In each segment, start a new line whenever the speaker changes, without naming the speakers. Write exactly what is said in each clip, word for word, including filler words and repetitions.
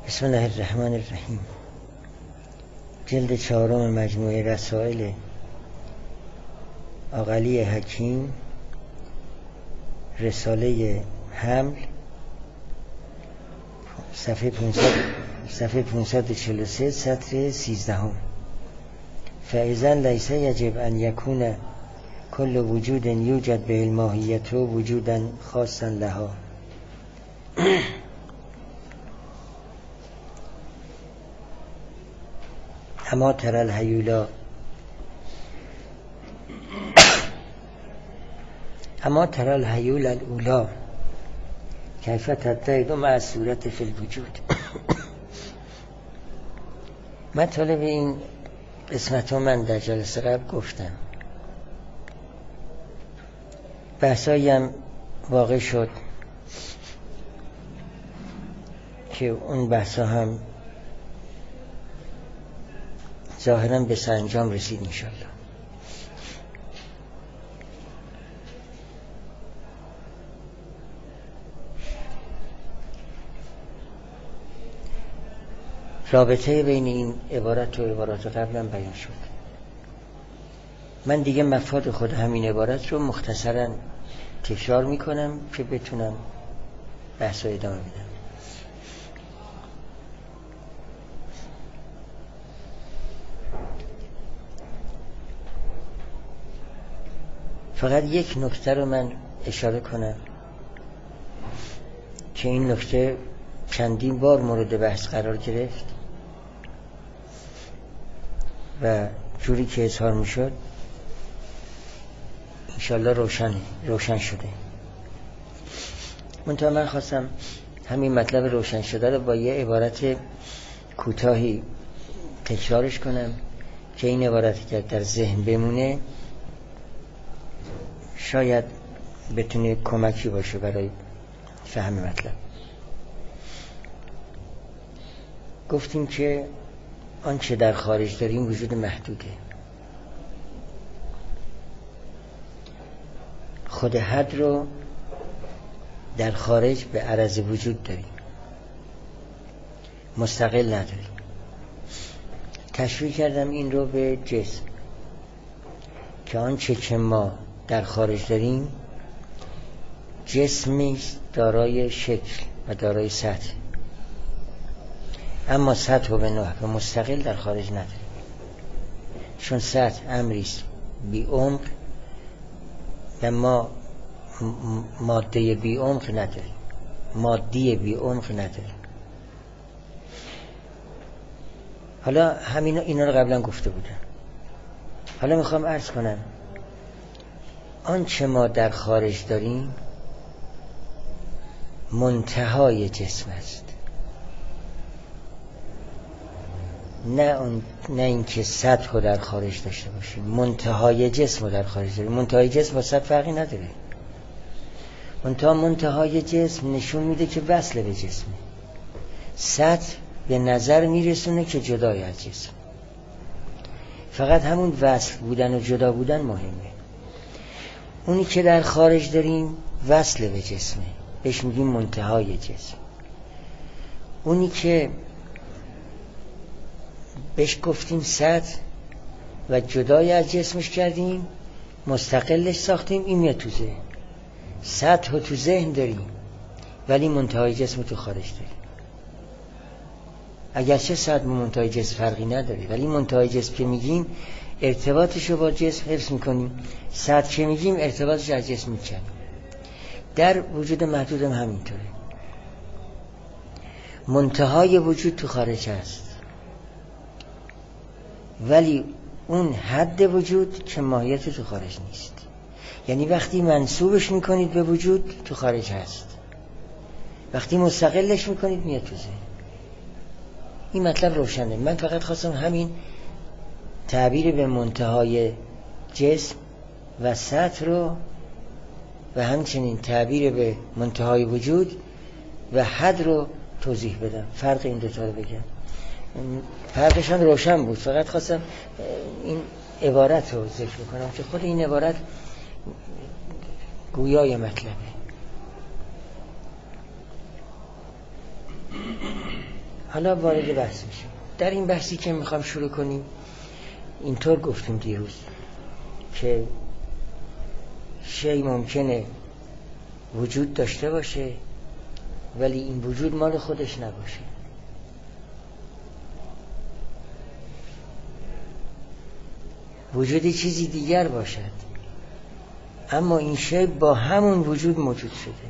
بسم الله الرحمن الرحیم. جلد چهارم مجموعه رسائل آقاعلی حکیم، رساله حمل، صفحه پانصد صفحه پانصد و چهل و سه، سطر سیزدهم. فاذا لیس یجب ان یکون کل وجود یوجد به الماهیت وجودا خاصا لها. اما ترى الهیولا اما ترى الهیولا الاولا کیف تتحد مع الصورت فی الوجود. مطالب این قسمت ها من در جلسه قبل گفتم. بحثایی هم واقع شد که اون بحثا هم ظاهراً به سرانجام رسید انشاءالله. رابطه بین این عبارت و عبارات قبلا بیان شد. من دیگه مفاد خود همین عبارت رو مختصراً تکرار میکنم که بتونم بحث رو ادامه بدم. فقط یک نکته رو من اشاره کنم که این نکته چندین بار مورد بحث قرار گرفت و جوری که اظهار می شد انشالله روشن روشن شده. منتها من خواستم همین مطلب روشن شده رو با یه عبارت کوتاهی تکرارش کنم که این عبارت که در ذهن بمونه شاید بتونه کمکی باشه برای فهم مطلب. گفتیم که آنچه در خارج داریم وجود محدوده. خود حد رو در خارج به عرض وجود داریم، مستقل نداریم. تشبیه کردم این رو به جسم که آنچه که ما در خارج داریم جسمی دارای شکل و دارای سطح، اما سطح و به نحو مستقل در خارج نداریم، چون سطح امریست بی عمق و ما ماده بی عمق نداریم، مادی بی عمق نداریم. حالا همین اینا رو قبلا گفته بودم. حالا میخوام عرض کنم آنچه ما در خارج داریم منتهای جسم است، نه اون نه اینکه سطح رو در خارج داشته باشیم. منتهای جسم رو در خارج داریم. منتهای جسم با سطح فرقی نداره. منتها منتهای جسم نشون میده که وصل به جسمه. سطح به نظر میرسونه که جدای از جسم. فقط همون وصل بودن و جدا بودن مهمه. اونی که در خارج داریم وصل به جسمه، بهش میگیم منتهای جسم. اونی که بهش گفتیم سطح و جدای از جسمش کردیم، مستقلش ساختیم، این میاد تو ذهن. سطح رو تو ذهن داریم ولی منتهای جسم تو خارج داریم. اگرچه سطح و منتهای جسم فرقی نداره، ولی منتهای جسم که میگیم ارتباطش رو با جسم حفظ میکنیم، سطح که میگیم ارتباطش از جسم میکنیم. در وجود محدود هم همینطوره. منتهای وجود تو خارج هست ولی اون حد وجود که ماهیت تو خارج نیست. یعنی وقتی منسوبش میکنید به وجود تو خارج هست، وقتی مستقلش میکنید میاد تو ذهن. این مطلب روشنه. من فقط خواستم همین تعبیر به منتهای جسم و سطح رو و همچنین تعبیر به منتهای وجود و حد رو توضیح بدم. فرق این دوتا رو بگم. فرقشان روشن بود. فقط خواستم این عبارت رو ذکر کنم که خود این عبارت گویای مطلبه. حالا وارد بحث میشیم. در این بحثی که میخوام شروع کنیم اینطور گفتیم دیروز که شی ممکنه وجود داشته باشه ولی این وجود مال خودش نباشه. وجودی چیزی دیگر باشد اما این شی با همون وجود موجود شده.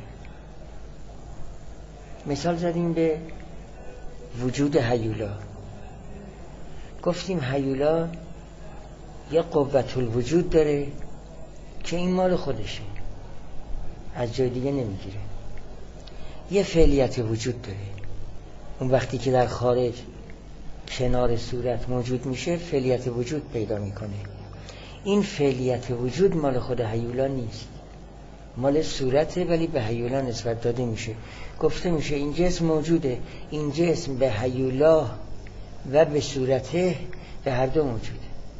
مثال زدیم به وجود هیولا. گفتیم هیولا یه قوت الوجود داره که این مال خودشه، از جای دیگه نمیگیره. یه فعلیت وجود داره، اون وقتی که در خارج کنار صورت موجود میشه فعلیت وجود پیدا میکنه. این فعلیت وجود مال خود هیولا نیست، مال صورته، ولی به هیولا نسبت داده میشه. گفته میشه این جسم موجوده، این جسم به هیولا و به صورته به هر دو موجوده.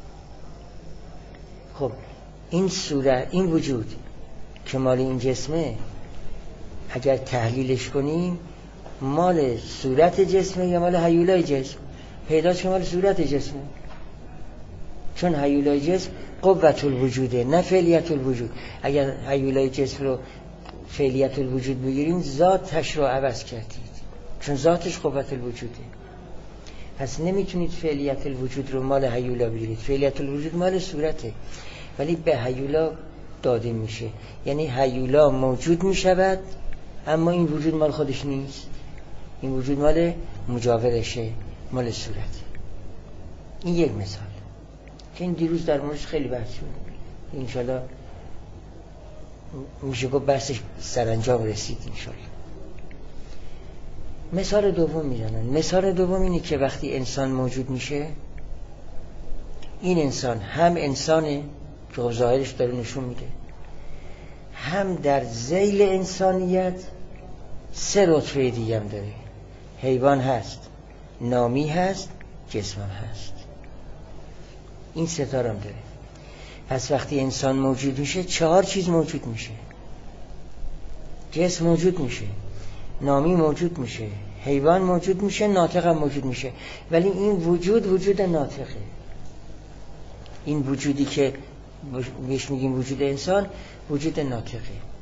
خب این صورت، این وجود که مال این جسمه، اگر تحلیلش کنیم مال صورت جسمه یا مال هیولای جسم؟ پیداش که مال صورت جسمه، چون هیولای جسم قوت الوجوده نه فعلیت الوجود. اگر هیولای جسم رو فعلیت الوجود بگیریم ذاتش رو عوض کردید، چون ذاتش قوت الوجوده. پس نمیتونید فعلیت الوجود رو مال هیولا بگیرید. فعلیت الوجود مال صورته ولی به هیولا داده میشه، یعنی هیولا موجود میشود اما این وجود مال خودش نیست، این وجود مال مجاورشه، مال صورته. این یک مثال که این دیروز در موردش خیلی بحث شد، انشالله میشه گفت بحثش سرانجام رسید انشالله. مثال دوم میزنن. مثال دوم اینه که وقتی انسان موجود میشه، این انسان هم انسانه که ظاهرش داره نشون میده، هم در ذیل انسانیت سه رتبه دیگه هم داره. حیوان هست، نامی هست، جسم هم هست. این ستاره هم داره. پس وقتی انسان موجود میشه چهار چیز موجود میشه. جسم موجود میشه، نامی موجود میشه، حیوان موجود میشه، ناطق هم موجود میشه. ولی این وجود وجود ناطقه. این وجودی که بهش میگیم وجود انسان وجود ناطقه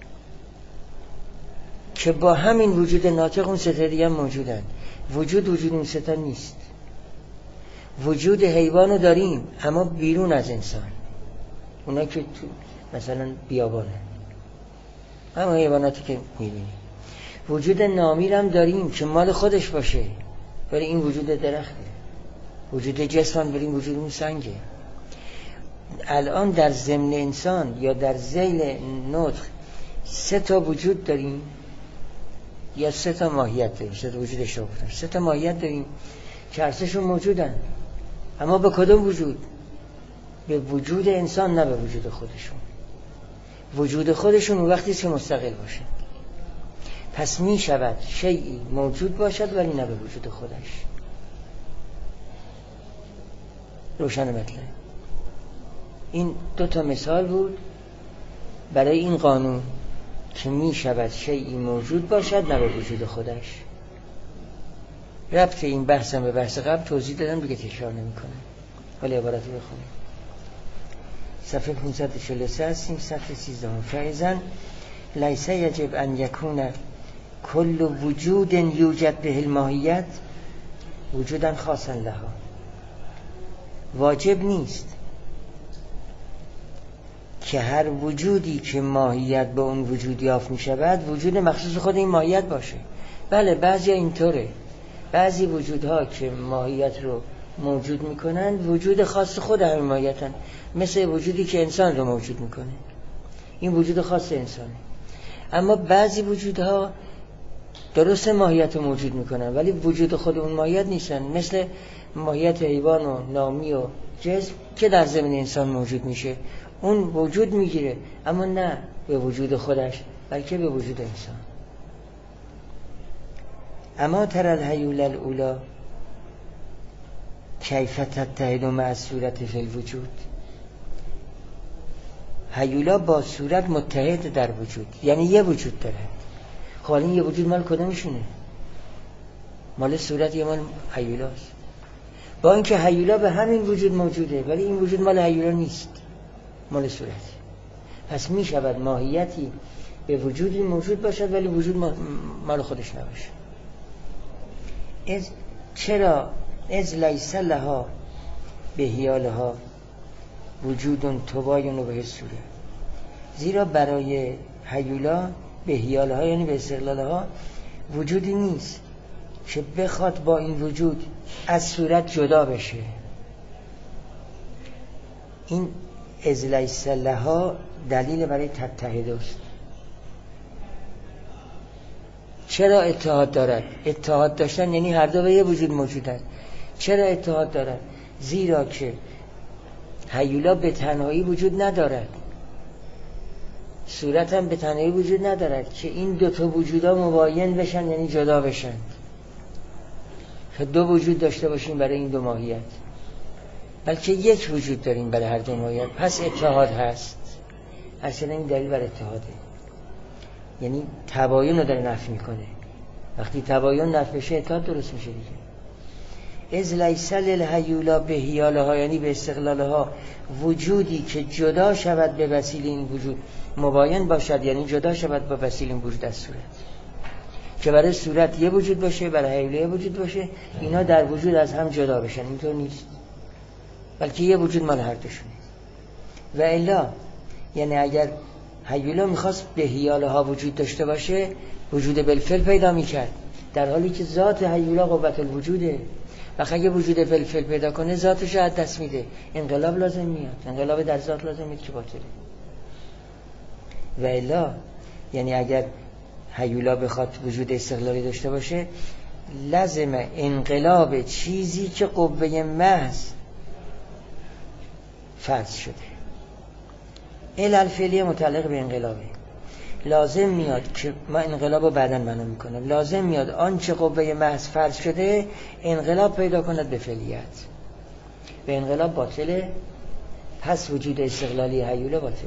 که با همین وجود ناطق اون سه دیگه هم موجودن. وجود وجود اون سه نیست. وجود حیوانو داریم اما بیرون از انسان، اونا که تو مثلا بیابانه، همه حیواناتی که میبینیم. وجود نامی هم داریم که مال خودش باشه ولی این وجود درخته. وجود جسم هم بریم وجود اون سنگه. الان در ضمن انسان یا در ذیل نطق سه تا وجود داریم یا سه تا ماهیت داریم. سه تا وجود اشتباه گفتم. سه تا ماهیت داریم که هر سه‌شون موجودن، اما به کدوم وجود؟ به وجود انسان، نه به وجود خودشون. وجود خودشون اون وقتی که مستقل باشه. پس می شود شیئی موجود باشد ولی نه به وجود خودش. روشن مطلب. این دو تا مثال بود برای این قانون که می شود شیئی موجود باشد نه به وجود خودش. ربط این بحثم به بحث قبل توضیح دادم دیگه، تکرار نمی کنم. حالا عبارت رو بخونیم. صفحه پانصد و چهل و سه هستیم، صفحه سیزده. فایزن لیس یجب ان یکون کل وجود یوجد به الماهیت وجودن خاصا لها. واجب نیست که هر وجودی که ماهیت به اون وجود یافت می شود وجود مخصوص خود این ماهیت باشه. بله بعضی اینطوره، بعضی وجودها که ماهیت رو موجود می کنند وجود خاص خود همین ماهیتن، مثل وجودی که انسان رو موجود می کنه، این وجود خاص انسانه. اما بعضی وجودها درست ماهیت رو موجود می کنن ولی وجود خود اون ماهیت نیستن، مثل ماهیت حیوان و نامی و جسم که در ضمن انسان موجود میشه، اون وجود میگیره اما نه به وجود خودش بلکه به وجود انسان. اما تر الهیول الاولا کیف تتحد مع صورت فی الوجود. هیولا با صورت متحد در وجود، یعنی یه وجود داره. خب این یه وجود مال کدومشونه؟ مال صورت یا مال هیولاست؟ با اینکه هیولا به همین وجود موجوده ولی این وجود مال هیولا نیست، مال صورت. پس می شود ماهیتی به وجودی موجود باشد ولی وجود مال خودش نباشه. از چرا از لیس لها بهیالها وجود تباین به صورت، زیرا برای هیولا بهیالها یعنی به استقلالها وجودی نیست که بخواد با این وجود از صورت جدا بشه. این از لیس لها دلیل برای تتحد است. چرا اتحاد دارد؟ اتحاد داشتن یعنی هر دو به یه وجود موجودن. چرا اتحاد دارد؟ زیرا که هیولا به تنهایی وجود ندارد، صورت هم به تنهایی وجود ندارد که این دو تا وجودا مباین بشن یعنی جدا بشن، که دو وجود داشته باشیم برای این دو ماهیت، بلکه یک وجود داریم برای هر دو ماهیت. پس اتحاد هست. اصلا این دلیل بر اتحاده، یعنی تباین رو داره نفی میکنه. وقتی تباین نفی بشه اتحاد درست میشه دیگه. از لیس للهیولا بهیالها یعنی به استقلالها وجودی که جدا شود به وسیله این وجود مباین باشد، یعنی جدا شود با وسیله این وجود از صورت، که برای صورت یه وجود باشه برای هیولا یه وجود باشه، اینا در وجود از هم جدا بشن. اینطور نیست، بلکه یه وجود مال هر دوشونه. و الا یعنی اگر هیولا میخواست بهیالها وجود داشته باشه وجود بالفعل پیدا میکرد، در حالی که ذات هیولا قوت الوجوده. و اگه وجود بالفعل پیدا کنه ذاتش از دست میده، انقلاب لازم میاد، انقلاب در ذات لازم میاد که باطله. و الا یعنی اگر هیولا بخواد وجود استقلالی داشته باشه لازم انقلاب چیزی که قوه محض فرض شده. علل فعلیه متعلق به انقلابه. لازم میاد که ما انقلاب رو بعداً معنا میکنم، لازم میاد آنچه قوه محض فرض شده انقلاب پیدا کند به فعلیت. به انقلاب باطله، پس وجود استقلالی هیولا باطله.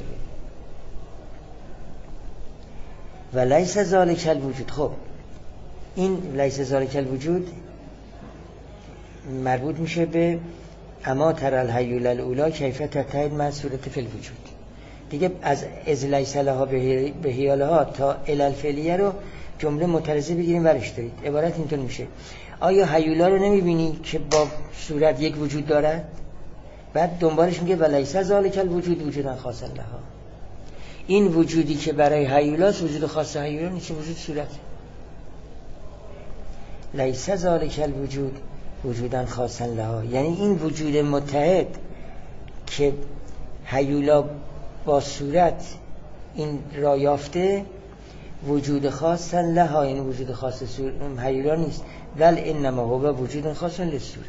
و لیس ذالک الوجود. خب این لیس ذالک الوجود مربوط میشه به اما تر الهیولا الاولی کیف تتحد مع صورت فی الوجود. دیگه از از لیس لها بهیالها تا علل فعلیه رو جمله معترضه بگیریم ورش دارید. عبارت اینطور میشه: آیا هیولا رو نمیبینی که با صورت یک وجود دارد؟ بعد دنبالش میگه و لیس ذالک الوجود وجودا خاصا لها. این وجودی که برای هیولاست وجود خاص هیولا نیست، وجود صورت. لیس ذالک الوجود وجودا خاصا لها یعنی این وجود متحد که هیولا با صورت این را یافته وجود خاصا لها، این وجود خاص هیولا نیست، ول انما هو وجود خاص للصوره.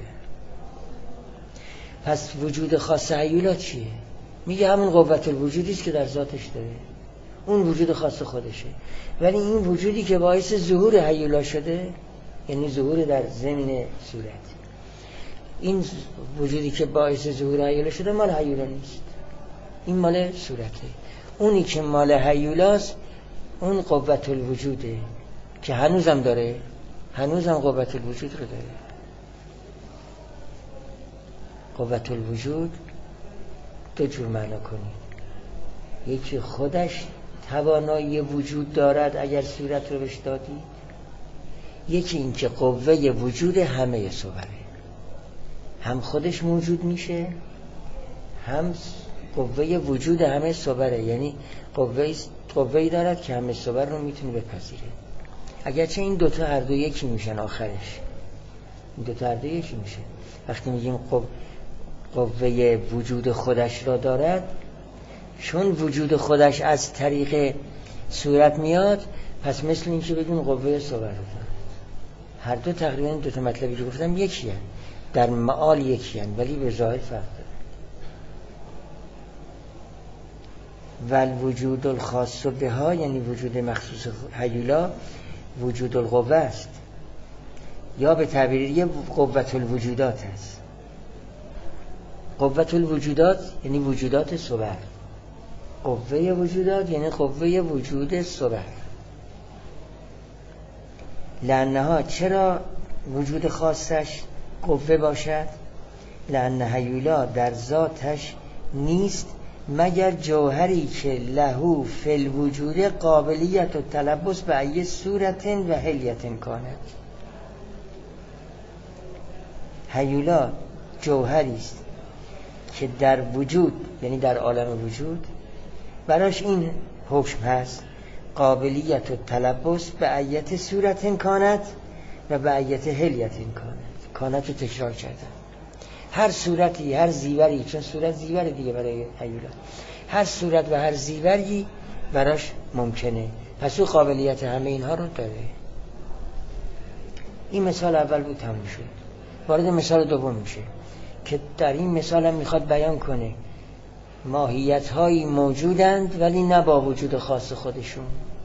پس وجود خاص هیولا چیه؟ میگه همون قوت الوجودی است که در ذاتش داره، اون وجود خاص خودشه. ولی این وجودی که باعث ظهور هیولا شده یعنی ظهور در ضمن صورت، این وجودی که باعث ظهور هیولا شده مال هیولا نیست، این مال صورته. اونی که مال هیولاست اون قوت الوجوده که هنوزم داره، هنوزم قوت الوجود رو داره. قوت الوجود دو جور معنا کنید: یکی خودش توانایی وجود دارد اگر صورت رو بهش دادید، یکی این که قوه وجود همه صوره، هم خودش موجود میشه هم قوه وجود همه صوره، یعنی قوه قوه‌ای دارد که همه صور رو میتونه بپذیره. اگرچه این دوتا هر دو یکی میشن آخرش، این دوتا هر دو یکی میشه. وقتی میگیم قو... قوه وجود خودش را دارد، چون وجود خودش از طریق صورت میاد، پس مثل این که بگیم قوه صور رو دارد. هر دو تقریبا دوتا مطلبی که گفتم یکی هن. در معال یکی هن ولی به ظاهر فرق داره. والوجود الخاص بها یعنی وجود مخصوص هیولا وجود القوه است، یا به تعبیر دیگه قوت الوجودات است. قوت الوجودات یعنی وجودات صور، قوه وجودات یعنی قوه وجود صور. لانها چرا وجود خاصش قوه باشد، لأن هیولا در ذاتش نیست مگر جوهری که لهو فی الوجود قابلیت و تلبس به ای صورت و حلیت کاند. هیولا جوهری است که در وجود، یعنی در عالم وجود، براش این حکم هست قابلیت و تلبس به ایت صورت کاند و به ایت حلیت کاند. کاند رو تکرار کردن، هر صورتی، هر زیوری، چون صورت زیور دیگه برای هیولا، هر صورت و هر زیوری براش ممکنه، پس او قابلیت همه اینها رو داره. این مثال اول بود، تموم شد. وارد مثال دوم میشه که در این مثال هم میخواد بیان کنه ماهیت هایی موجودند ولی نه با وجود خاص خودشون.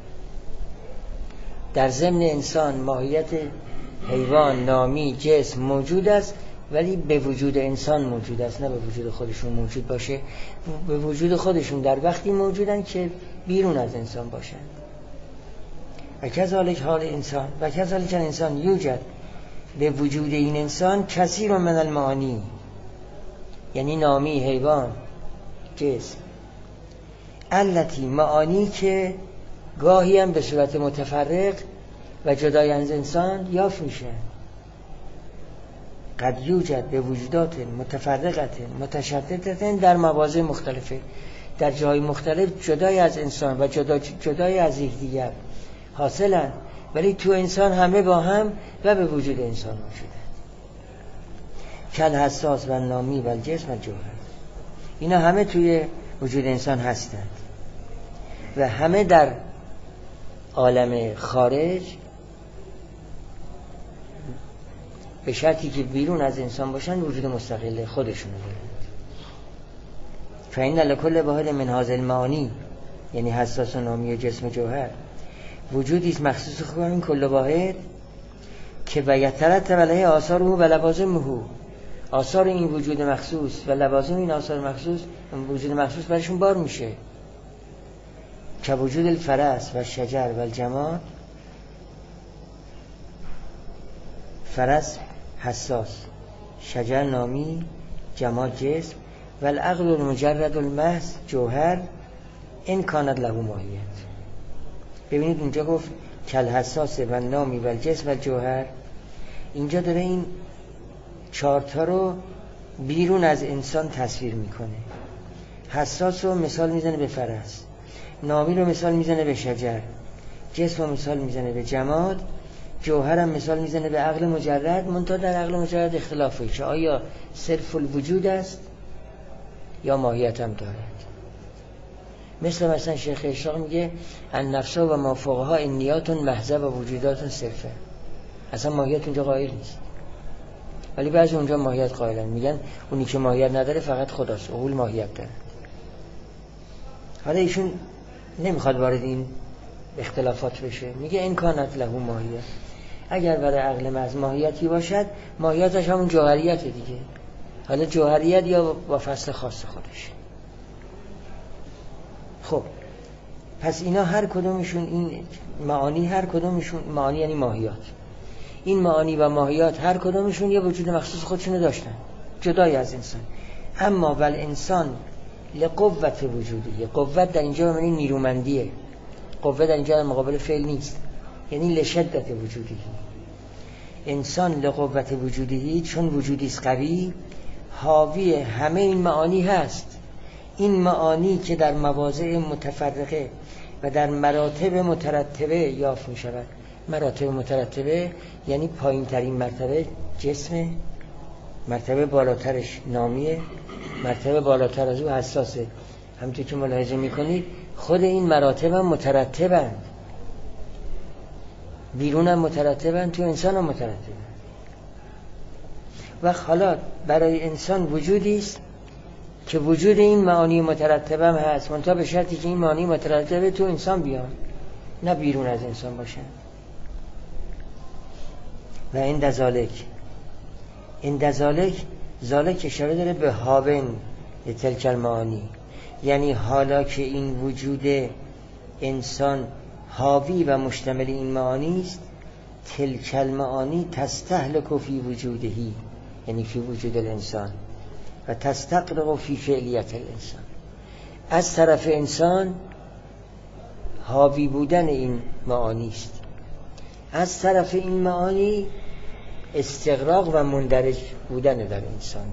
در ضمن انسان ماهیت حیوان، نامی، جسم موجود است ولی به وجود انسان موجود است، نه به وجود خودشون موجود باشه. به وجود خودشون در وقتی موجودن که بیرون از انسان باشند. و کذالک حال انسان و کذالک انسان یوجد به وجود این انسان کثیر من المعانی، یعنی نامی، حیوان، جسم، التی معانی که گاهی هم به صورت متفرق و جدای از انسان یافت میشه. قد یوجد به وجودات متفرقت متشددت در مواضع مختلفه، در جای مختلف جدای از انسان و جدا جدای از یکدیگر حاصلن، ولی تو انسان همه با هم و به وجود انسان موجودند. کل حساس و نامی و الجسم و جوهر، اینا همه توی وجود انسان هستند و همه در عالم خارج به شرطی که بیرون از انسان باشن وجود مستقل خودشونو دارند. فإن لكل واحد من هذه المعانی، یعنی حساس و نامی و جسم و جوهر، وجودی است مخصوص خود این کل واحد که بیترتب علیه آثاره و لوازمه. آثار این وجود مخصوص و لوازم این آثار مخصوص، وجود مخصوص برشون بار میشه، که وجود الفرس و شجر و الجماد. فرس حساس، شجر نامی، جماد جسم، و العقل المجرد المحض جوهر این کاند له ماهیت. ببینید اینجا گفت کل حساس و نامی و الجسم و جوهر، اینجا داره این چارتا رو بیرون از انسان تصویر میکنه. حساس رو مثال میزنه به فرس، نامی رو مثال میزنه به شجر، جسم رو مثال میزنه به جماد، جوهر هم مثال میزنه به عقل مجرد. منتها در عقل مجرد اختلافه که آیا صرف الوجود است یا ماهیت هم دارد. مثل مثلا شیخ اشراق میگه النفس و ما فوقها انیات محضه و وجودات صرفه، اصلا ماهیت اونجا قائل نیست، ولی بعضی اونجا ماهیت قائلن، میگن اونی که ماهیت نداره فقط خداست، عقول ماهیت داره. حالا ایشون نمیخواد وارد این اختلافات بشه، میگه این کانت له ماهیت، اگر برای عقل محض ماهیتی باشد ماهیتش همون جوهریت دیگه، حالا جوهریت یا با فصل خاص خودش. خب پس اینا هر کدومشون، این معانی هر کدومشون، معانی یعنی ماهیات، این معانی و ماهیات هر کدومشون یه وجود مخصوص خودشونو داشتن جدای از انسان. اما ول انسان لقوت وجودیه، قوت در اینجا معنی نیرومندیه، قوت در اینجا در مقابل فعل نیست، یعنی لشدت وجودی. انسان لقوت وجودی، چون وجودی است قوی، حاوی همه این معانی هست. این معانی که در مواضع متفرقه و در مراتب مترتبه یافت می شود. مراتب مترتبه یعنی پایین ترین مرتبه جسم، مرتبه بالاترش نامیه، مرتبه بالاتر از او حساسه. همونطور که ملاحظه می کنید خود این مراتب هم مترتبند، بیرون هم مترتبند، تو انسان هم مترتبند. و حالا برای انسان وجودی است که وجود این معانی مترتبه هم هست، منتها به شرطی که این معانی مترتبه تو انسان بیان، نه بیرون از انسان باشن. و این دزالک این دزالک ذالک اشاره داره به هاون تلک المعانی، یعنی حالا که این وجود انسان حاوی و مشتمل این معانی است، تلک المعانی تستهلک فی وجودهی، یعنی فی وجود الانسان، و تستغرق فی فعلیت الانسان. از طرف انسان حاوی بودن این معانی است، از طرف این معانی استغراق و مندرج بودن در انسانه.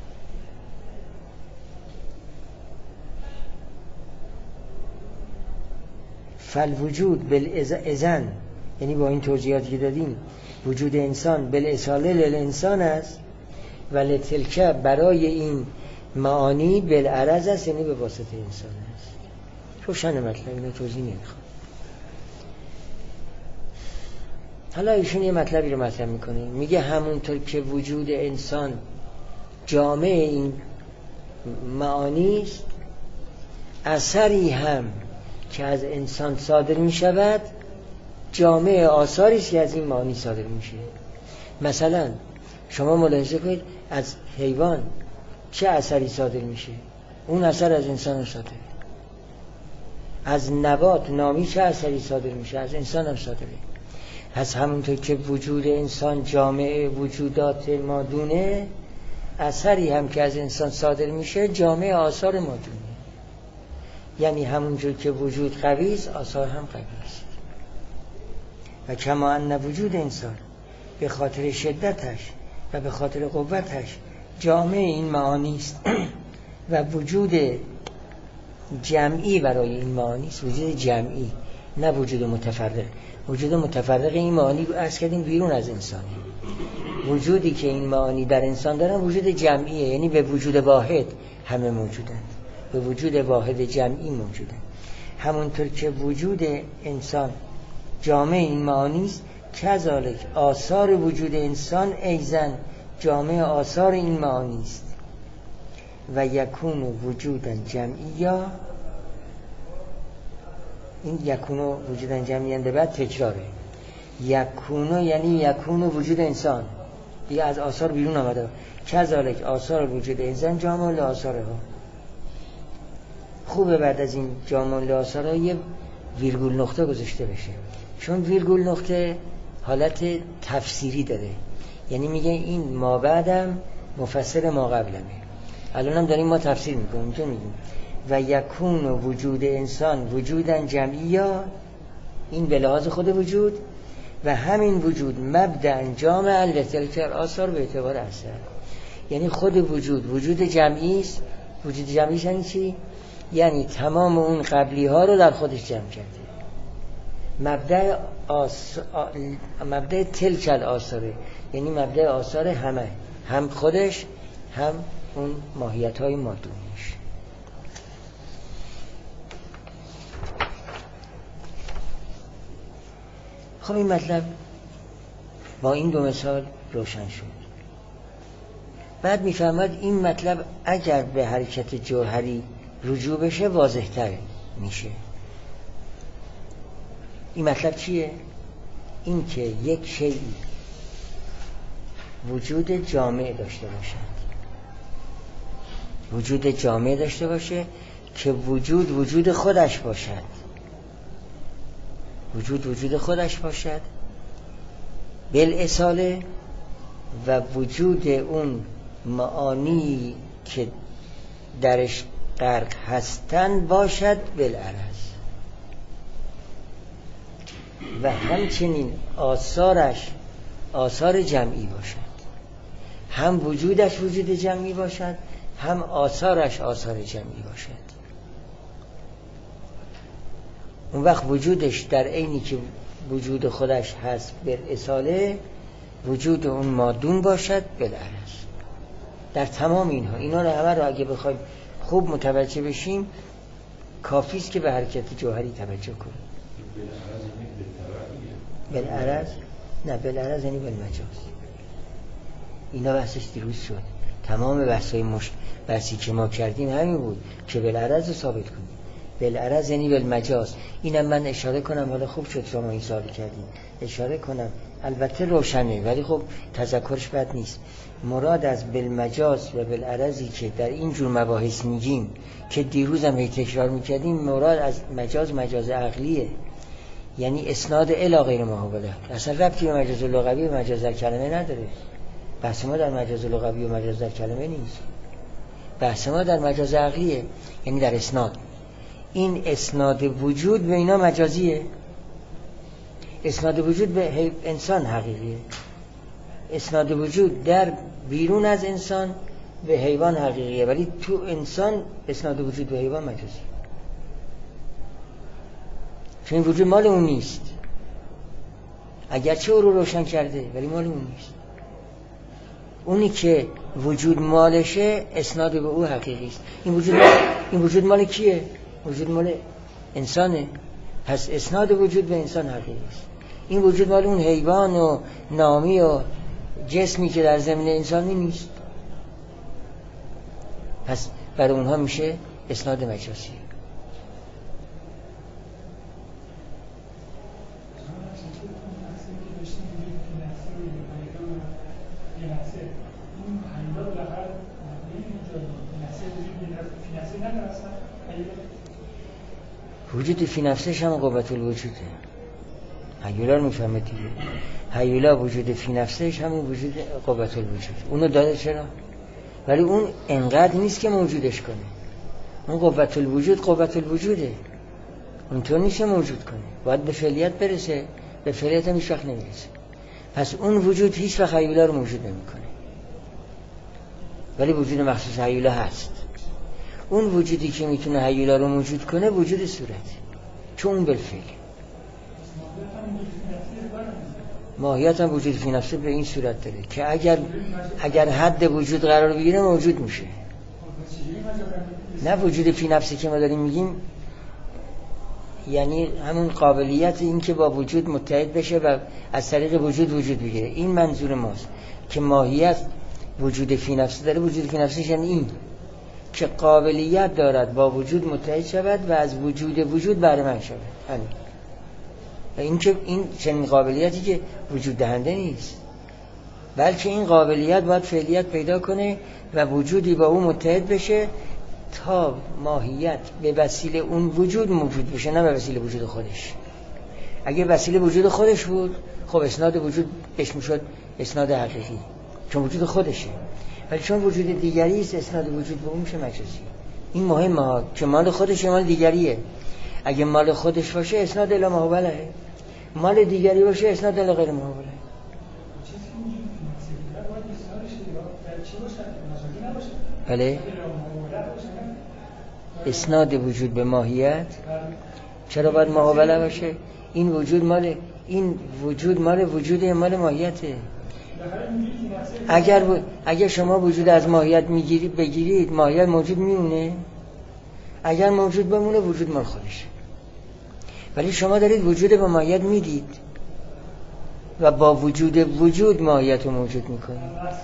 فالوجود بالإذن، یعنی با این توضیحاتی که دادیم وجود انسان بالاصاله للانسان است، و لتلک برای این معانی بالعرض است، یعنی به واسطه انسان است. روشن مطلب، اینو توضیح نمیخوام. حالا ایشون یه مطلبی رو مطرح میکنه، میگه همونطور که وجود انسان جامع این معانی است، اثری هم که از انسان صادر میشود جامع آثاری است که از این معانی صادر میشه. مثلا شما ملاحظه کنید از حیوان چه اثری صادر میشه، اون اثر از انسان صادره. از نبات نامی چه اثری صادر میشه، از انسان هم صادره. پس همونطور که وجود انسان جامع وجودات مادونه، اثری هم که از انسان صادر میشه جامع آثار مادونه. یعنی همونجور که وجود قوی است، آثار هم قوی است. و کما ان وجود انسان به خاطر شدتش و به خاطر قوتش جامع این معانی است و وجود جمعی برای این معانی است، وجود جمعی، نه وجود متفرق. وجود متفرق این معانی عرض کردیم بیرون از انسانه. وجودی که این معانی در انسان دارن وجود جمعیه، یعنی به وجود واحد همه موجودند، به وجود واحد جمعی موجودند. همونطور که وجود انسان جامع این معانی است، کذالک آثار وجود انسان ایزن جامع آثار این معانی است. و یکون وجودا جمعیا، این یکونو وجودا جمعی به بعد تکراره. یکونو یعنی یکونو وجود انسان دیگه از آثار بیرون آمده. کذالک آثار وجود انسان جامع لآثاره ها. خوبه بعد از این جامع لآثاره ها یه ویرگول نقطه گذاشته بشه، چون ویرگول نقطه حالت تفسیری داره، یعنی میگه این ما بعدم مفسر ما قبلمه. الان هم داریم ما تفسیر میکنیم، اینجا میگیم و یکون وجود انسان وجودن جمعیا، این به لحاظ خود وجود، و همین وجود مبدأ جامع لتلک آثار به اعتبار اثر. یعنی خود وجود وجود جمعی است. وجود جمعی یعنی چی؟ یعنی تمام اون قبلی ها رو در خودش جمع کرده. مبدأ آس... مبدأ تلک آثاره، یعنی مبدأ آثار همه، هم خودش هم اون ماهیت های مادونیش. خب این مطلب با این دو مثال روشن شد. بعد میفهمد این مطلب اگر به حرکت جوهری رجوع بشه واضح تر میشه. این مطلب چیه؟ این که یک شیء وجود جامع داشته باشد، وجود جامع داشته باشه که وجود وجود خودش باشد، وجود وجود خودش باشد بالاصاله، و وجود اون معانی که درش غرق هستن باشد بالعرض، و همچنین آثارش آثار جمعی باشد. هم وجودش وجود جمعی باشد، هم آثارش آثار جمعی باشد. اون وقت وجودش در عینی که وجود خودش هست بالاصاله، وجود اون مادون باشد بالعرض. در تمام اینها اینا رو همه رو اگه بخوایم خوب متوجه بشیم کافی است که به حرکت جوهری توجه کنیم. بالعرض نه، بالعرض یعنی بالمجاز. اینا بحثش دیروز شد. تمام بحثای مش بحثی که ما کردیم همین بود که بالعرض ثابت کنیم. بالعرض یعنی بالمجاز. اینم من اشاره کنم، حالا خوب شد شما این سوال کردین، اشاره کنم. البته روشنه ولی خب تذکرش بد نیست. مراد از بالمجاز و بالعرضی که در این جور مباحث میگیم که دیروز هم هی تکرار میکردیم، مراد از مجاز مجاز عقلیه. یعنی اسناد الی غیر ما هو له، اصلا ربطی به مجاز لغوی و مجاز در کلمه نداره. بحث ما در مجاز لغوی و مجاز در کلمه نیست، بحث ما در مجاز عقلیه، یعنی در اسناد. این اسناد وجود به اینا مجازیه، اسناد وجود به انسان حقیقیه، اسناد وجود در بیرون از انسان به حیوان حقیقیه، ولی تو انسان اسناد وجود به حیوان مجازیه، چون این وجود مال اون نیست، اگرچه او رو روشن کرده ولی مال اون نیست. اونی که وجود مالشه اسناد به او حقیقی است. این وجود مال... این وجود مال کیه؟ وجود مال انسانه، پس اسناد وجود به انسان حقیقی است. این وجود مال اون حیوان و نامی و جسمی که در زمین انسانی نیست، پس برای اونها میشه اسناد مجازی. وجود فی نفسش هم قوت الوجوده، هیولا رو میفهمه دیگه. هیولا وجود فی نفسش همون وجود قوت الوجود اونو داده، چرا؟ ولی اون انقدر نیست که موجودش کنه. اون قوت الوجود قوت الوجوده، اونطور نیست موجود کنه، باید به فعلیت برسه، به فعلیت هم هیچ وقت نمیرسه. پس اون وجود هیچ وقت هیولا رو موجود نمیکنه، ولی وجود مخصوص هیولا هست. اون وجودی که میتونه هیولا رو موجود کنه وجود صورت، چون اون بالفعل. ماهیت هم وجود فی نفسه به این صورت داره که اگر اگر حد وجود قرار بگیره موجود میشه. نه وجود فی نفسه که ما داریم میگیم یعنی همون قابلیت این که با وجود متحد بشه و از طریق وجود وجود بگیره. این منظور ماست که ماهیت وجود فی نفسه داره. وجود فی نفسه یعنی این که قابلیت دارد با وجود متحد شود و از وجود وجود بهره مند شود. همین. و این که این چنین قابلیتی که وجود دهنده نیست، بلکه این قابلیت باید فعلیت پیدا کنه و وجودی با اون متحد بشه تا ماهیت به وسیله اون وجود موجود بشه، نه به وسیله وجود خودش. اگه وسیله وجود خودش بود خب اسناد وجود بهش میشد اسناد حقیقی، چون وجود خودشه. ولی چون وجود دیگری است اسناد وجود به اون میشه مجازی. این مهمه ها که مال خودشه مال دیگریه. اگه مال خودش باشه اسناد الی ما هو له، مال دیگری باشه اسناد الی غیر ما هو له. بله، اسناد وجود به ماهیت چرا باید ما هو له باشه؟ این وجود مال این وجود مال وجود مال ماهیته. اگر و... اگر شما وجود از ماهیت میگیرید بگیرید ماهیت موجود میمونه. اگر موجود بمونه وجود مال خودشه. ولی شما دارید وجود به ماهیت میدید و با وجود وجود ماهیت رو موجود میکنید.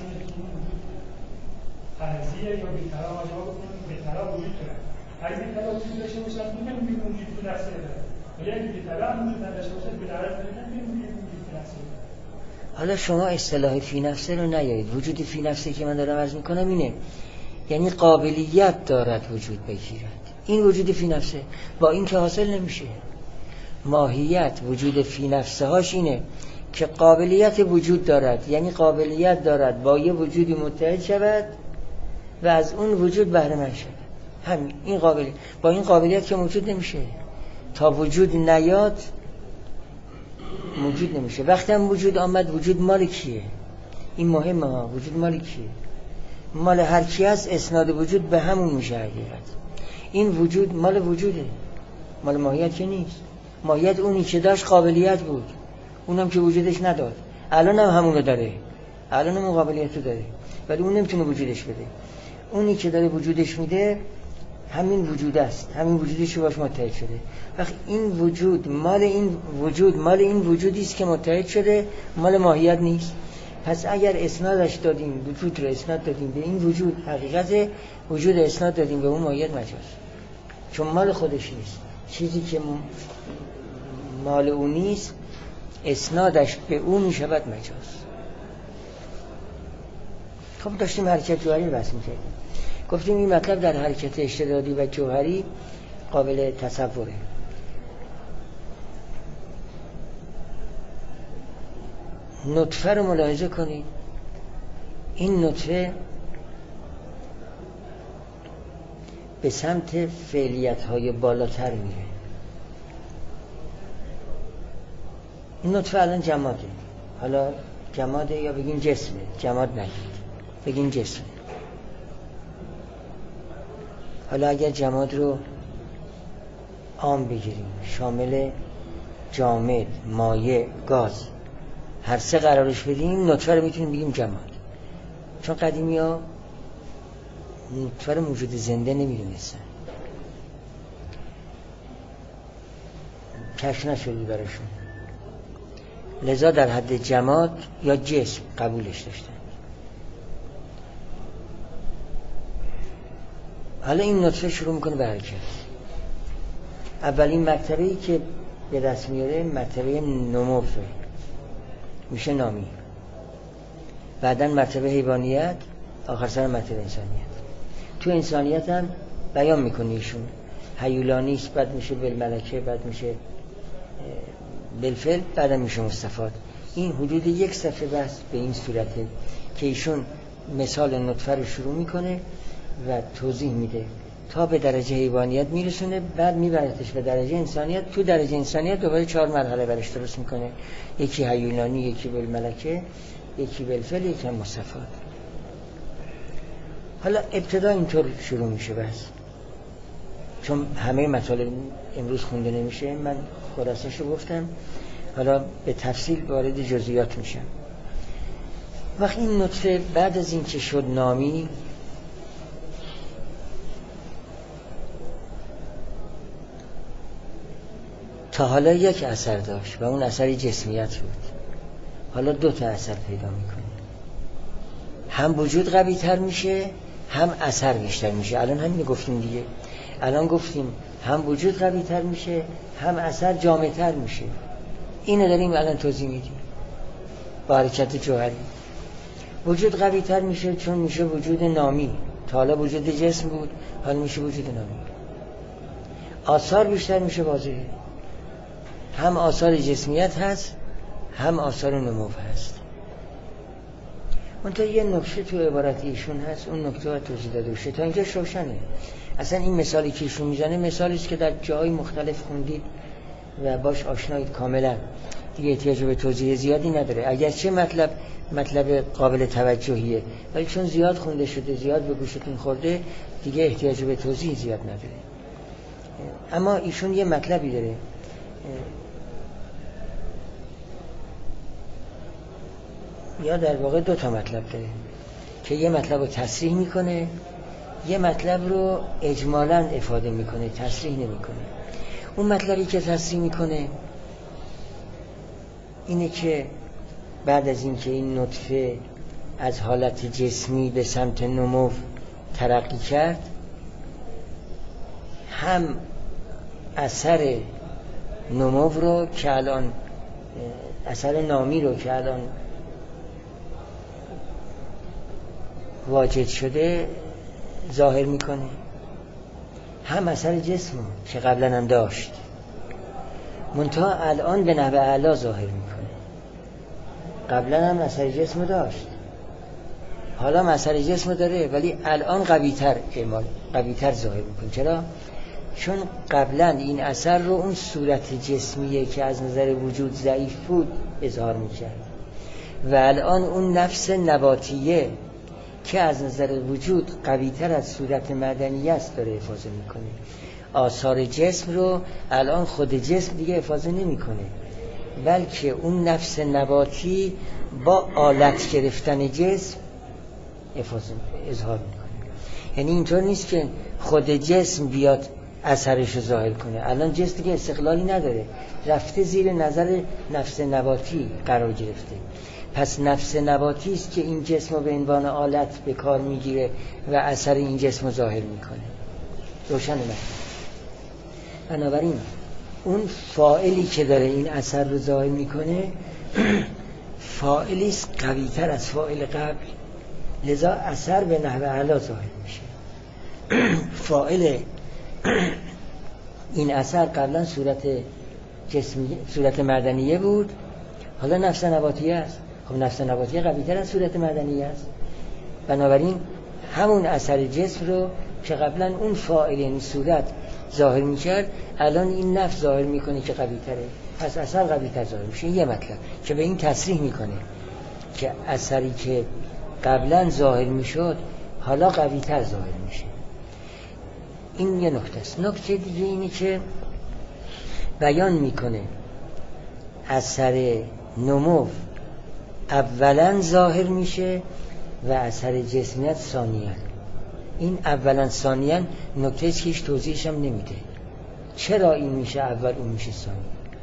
فرضیه یا بی‌طرف آجا بکنید بی‌طرف وجود داره. اگه بی‌طرف وجود داشته باشه میگم موجود تو نفسه داره. ولی اگه بی‌طرف وجود نداشته باشه بی‌طرف نمیگم وجود تو نفسه داره.
حالا شما اصطلاح فی نفسه رو نیایید. وجود فی نفسه که من دارم عرض میکنم اینه، یعنی قابلیت دارد وجود بگیرد. این وجود فی نفسه با این که حاصل نمیشه. ماهیت وجود فی نفسه هاش اینه که قابلیت وجود دارد، یعنی قابلیت دارد با یه وجودی متحد شود و از اون وجود بهره مند شود. همین این قابلیت. با این قابلیت که موجود نمیشه، تا وجود نیاد موجود نمیشه. وقتی هم وجود آمد وجود مال کیه؟ این مهمه ها. وجود مال کیه؟ مال هر کی هست اسناد وجود به همون میشه حقیقت. این وجود مال وجوده، مال ماهیت که نیست. ماهیت اونی که داشت قابلیت بود، اونم که وجودش نداد. الان هم همونو داره، الان هم قابلیتو داره، ولی اون نمیتونه وجودش بده. اونی که داره وجودش میده همین وجود است، همین وجودش باش متحد شده. وقتی این وجود مال این وجود مال این وجودی است که متحد شده، مال ماهیت نیست. پس اگر اسنادش دادیم، وجود رو اسناد دادیم به این وجود، حقیقت وجود اسناد دادیم به اون ماهیت مجاز، چون مال خودش نیست. چیزی که مال اون نیست اسنادش به اون میشود مجاز. خب داشتیم حرکت جوهری بحث می‌کردیم. گفتیم این مطلب در حرکت اشتدادی و جوهری قابل تصوره. نطفه رو ملاحظه کنید. این نطفه به سمت فعلیت‌های بالاتر میره. این نطفه الان جماده، حالا جماده یا بگین جسمه، جماد نگید، بگین جسمه. حالا اگر جماد رو عام بگیریم، شامل جامد، مایع، گاز، هر سه قرارش بدیم، نطفه رو میتونیم بگیم جماد. چون قدیمی ها نطفه رو موجود زنده نمیدونستن، کشف نشدی براشون، لذا در حد جماد یا جسم قبولش داشتن. حالا این نطفه شروع میکنه به حرکت. اولین مرتبه‌ای که به دست میاره مرتبه نمو میشه نامی، بعدن مرتبه حیوانیت، آخر سر مرتبه انسانیت. تو انسانیت هم بیان میکنه ایشون هیولانیست، بعد میشه بالملکه، بعد میشه بالفعل، بعد میشه مستفاد. این حدود یک صفحه بس به این صورته که ایشون مثال نطفه رو شروع میکنه و توضیح میده تا به درجه حیوانیت میرسونه، بعد میبرتش به درجه انسانیت. تو درجه انسانیت دوباره چهار مرحله برش درست میکنه، یکی هیولانی، یکی بالملکه، یکی بالفعل، یکی هم مستفاد. حالا ابتدا اینطور شروع میشه بس، چون همه مطالب امروز خونده نمیشه، من خلاصش رو گفتم، حالا به تفصیل وارد جزئیات میشم. وقتی این نطفه بعد از این که شد نامی، تا حالا یک اثر داشت و اون اثری جسمیت بود. حالا دو تا اثر پیدا میکنه، هم وجود قوی تر میشه، هم اثر بیشتر میشه. الان همین گفتیم دیگه، الان گفتیم هم وجود قوی تر میشه، هم اثر جامع تر میشه. اینو داریم الان توضیح میدیم با حرکت جوهری. وجود قوی تر میشه چون میشه وجود نامی، تا حالا وجود جسم بود، حالا میشه وجود نامی. آثار بیشتر میشه، واضحه، هم آثار جسمیت هست، هم آثار نمو هست. منتها یه نکته تو عبارت ایشون هست، اون نکته رو توضیح داده بشه تا اینجا روشنه. اصلا این مثالی که ایشون میزنه مثالی است که در جای مختلف خوندید و باش آشنایید کاملا، دیگه احتیاج به توضیح زیادی نداره. اگرچه مطلب مطلب قابل توجهیه، ولی چون زیاد خونده شده، زیاد به گوشتون خورده، دیگه احتیاج به توضیح زیاد نداره. اما ایشون یه مطلبی داره، یا در واقع دو تا مطلب داره که یه مطلب رو تصریح میکنه، یه مطلب رو اجمالاً افاده میکنه، تصریح نمیکنه. اون مطلبی که تصریح میکنه اینه که بعد از اینکه این نطفه از حالت جسمی به سمت نمو ترقی کرد، هم اثر نمو رو که الان اثر نامی رو که الان واجد شده ظاهر میکنه، هم اثر جسم که قبلا هم داشت، منتها الان به نحو اعلی ظاهر میکنه. قبلا هم اثر جسم داشت، حالا هم اثر جسم داره، ولی الان قوی‌تر اعمال قوی‌تر ظاهر میکنه. چرا؟ چون قبلا این اثر رو اون صورت جسمیه که از نظر وجود ضعیف بود اظهار میکرد، و الان اون نفس نباتیه که از نظر وجود قوی‌تر از صورت معدنی است داره افاضه میکنه. آثار جسم رو الان خود جسم دیگه افاضه نمیکنه، بلکه اون نفس نباتی با آلت گرفتن جسم افاضه اظهار میکنه. یعنی اینطور نیست که خود جسم بیاد اثرش رو ظاهر کنه. الان جسم دیگه استقلالی نداره، رفته زیر نظر نفس نباتی قرار گرفته. پس نفس نباتی است که این جسم رو به عنوان آلت به کار میگیره و اثر این جسم رو ظاهر میکنه. روشن نه؟ بنابراین اون فاعلی که داره این اثر رو ظاهر میکنه فاعلی است قوی‌تر از فاعل قبل، لذا اثر به نحو اعلی ظاهر میشه. فاعل این اثر قبلا صورت جسمی، صورت معدنیه بود، حالا نفس نباتیه است. خب نفس نباتی قوی‌تر از صورت مدنی است، بنابراین همون اثر جسم رو که قبلا اون فاعل یعنی صورت ظاهر می‌کرد الان این نفس ظاهر می‌کنه که قوی‌تره، پس اثر قوی‌تر ظاهر میشه. یه مطلب که به این تصریح می‌کنه که اثری که قبلا ظاهر می‌شد حالا قوی‌تر ظاهر میشه. این یه نکته است. نکته دیگه اینه که بیان می‌کنه اثر نمو اولا ظاهر میشه و اثر جسمیت ثانیاً. این اولا ثانیاً نکته است که هیچ توضیحش هم نمیده چرا این میشه اول اون میشه ثانی،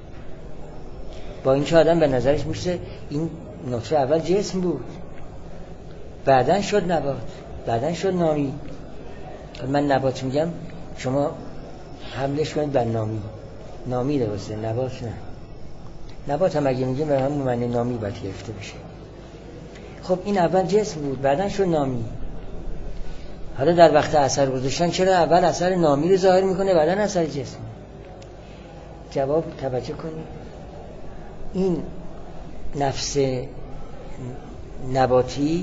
با اینکه آدم به نظرش میشه این نطفه اول جسم بود بعدن شد نبات بعدن شد نامی. من نبات میگم شما حملش کنید بر نامی، نامی درسته نبات نه. نبات هم اگه میگیم به همون معنی نامی باید گرفته بشه. خب این اول جسم بود بعدن شد نامی، حالا در وقت اثر گذاشتن چرا اول اثر نامی رو ظاهر میکنه بعدن اثر جسم؟ جواب توجه کنید، این نفس نباتی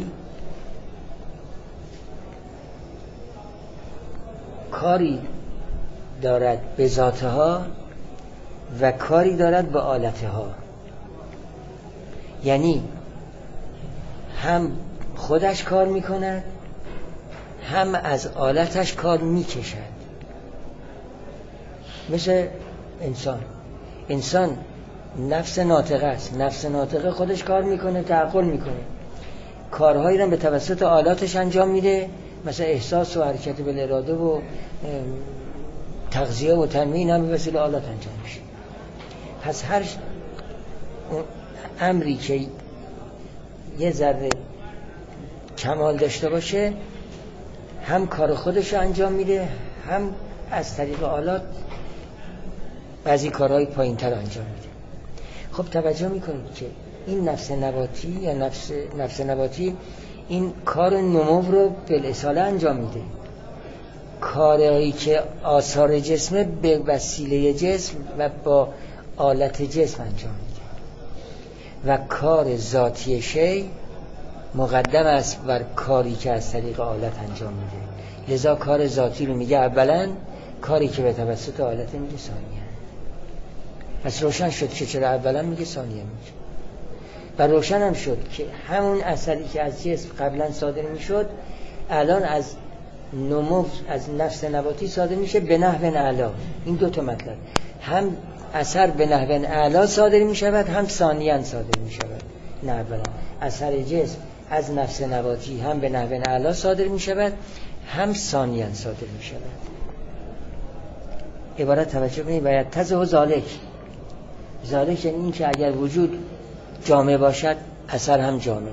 کاری دارد به ذاتها و کاری دارد به آلتها، یعنی هم خودش کار میکند هم از آلتش کار میکشد. مثل انسان، انسان نفس ناطقه است، نفس ناطقه خودش کار میکنه تعقل میکنه، کارهایی را به توسط آلاتش انجام میده، مثل احساس و حرکت بالاراده و تغذیه و تنمین هم به وسیله آلات انجام میشه. پس هر امری که یه ذره کمال داشته باشه هم کار خودش رو انجام میده هم از طریق آلات بعضی کارهای پایین تر انجام میده. خب توجه میکنید که این نفس نباتی یا نفس, نفس نباتی این کار نمو رو بالاصاله انجام میده، کارهایی که آثار جسم به وسیله جسم و با آلت جسم انجام میده و کار ذاتی شی مقدم است بر کاری که از طریق آلت انجام میده، لذا کار ذاتی رو میگه اولا، کاری که به توسط آلت میگه ثانیه. پس روشن شد که چرا اولا میگه ثانیه میگه و روشن هم شد که همون اثری که از جسم قبلا صادر میشد الان از نمو از نفس نباتی صادر میشه به نحو اعلی. این دو تا مطلب، هم اثر به نحو اعلی صادر میشود هم ثانیاً صادر میشود. نه اولا اثر جسم از نفس نباتی هم به نحو اعلی صادر میشود هم ثانیاً صادر میشود. عبارت توجه کنید، باید تزه ذالک، ذالک یعنی این که اگر وجود جامع باشد اثر هم جامع.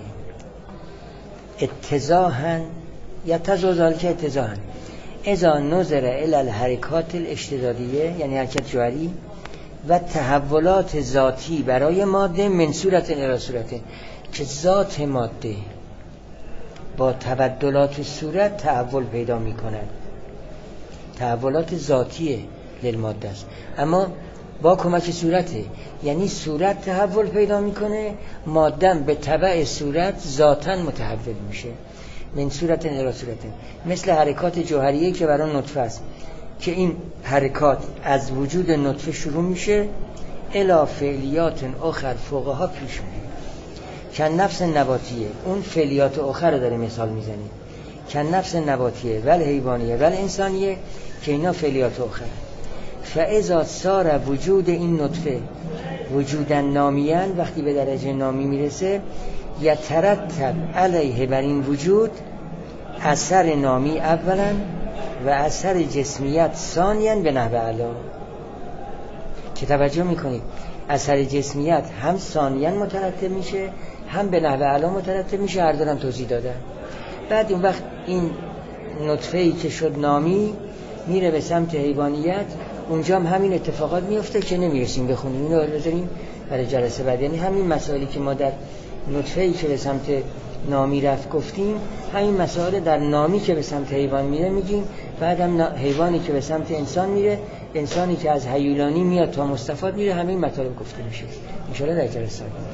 اتزاحاً یا تزه ذالک اتزاحاً اذا نظر الی الحرکات الاشتدادیه یعنی حرکت جوهری و تحولات ذاتی برای ماده من صورت الی صورت، که ذات ماده با تبدلات صورت تحول پیدا می کند، تحولات ذاتیه للماده است اما با کمک صورته، یعنی صورت تحول پیدا میکنه، ماده به تبع صورت ذاتاً متحول میشه من صورت الی صورت. مثل حرکات جوهریه که برای نطفه است که این حرکات از وجود نطفه شروع میشه الی فعلیات اخر فوقها پیش میره. که نفس نباتیه، اون فعلیات اخر رو داره مثال میزنه، که نفس نباتیه ول حیوانیه ول انسانیه که اینا فعلیات اخر. فاذا صار وجود این نطفه وجودا نامیان، وقتی به درجه نامی میرسه یترتب علیه بر این وجود اثر نامی اولا و اثر جسمیت ثانیاً به نحو اعلی. که توجه میکنید اثر جسمیت هم ثانیاً مترتب میشه هم به نحو اعلی مترتب میشه، هر دو هم توضیح دادم. بعد اون وقت این نطفه‌ای که شد نامی میره به سمت حیوانیت، اونجا هم همین اتفاقات میفته که نمیرسیم بخونیم، اینو بذاریم برای جلسه بعد. یعنی همین مسائلی که ما در نطفه‌ای که به سمت نامی رفت گفتیم، همین مسائل در نامی که به سمت حیوان میره میگیم، بعد هم حیوانی که به سمت انسان میره، انسانی که از حیولانی میاد تا مستفاد میره، همین مطالب گفته میشه ان شاء الله در جلسه بعد.